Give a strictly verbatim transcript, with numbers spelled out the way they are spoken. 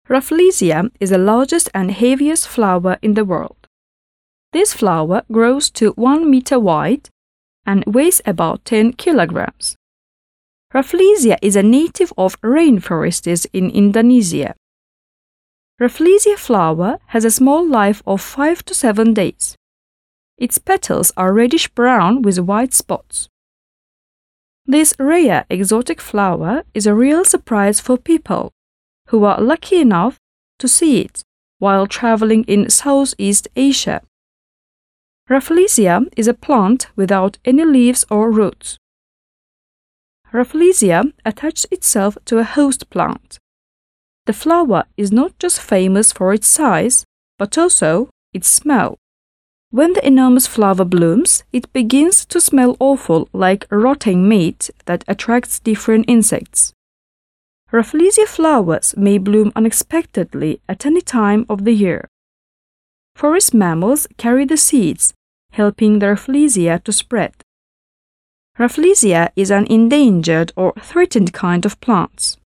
Rafflesia is the largest and heaviest flower in the world. This flower grows to one meter wide and weighs about ten kilograms. Rafflesia is a native of rainforests in Indonesia. Rafflesia flower has a small life of five to seven days. Its petals are reddish-brown with white spots. This rare exotic flower is a real surprise for people who are lucky enough to see it while traveling in Southeast Asia. Rafflesia is a plant without any leaves or roots. Rafflesia attaches itself to a host plant. The flower is not just famous for its size, but also its smell. When the enormous flower blooms, it begins to smell awful like rotting meat that attracts different insects. Rafflesia flowers may bloom unexpectedly at any time of the year. Forest mammals carry the seeds, helping the Rafflesia to spread. Rafflesia is an endangered or threatened kind of plant.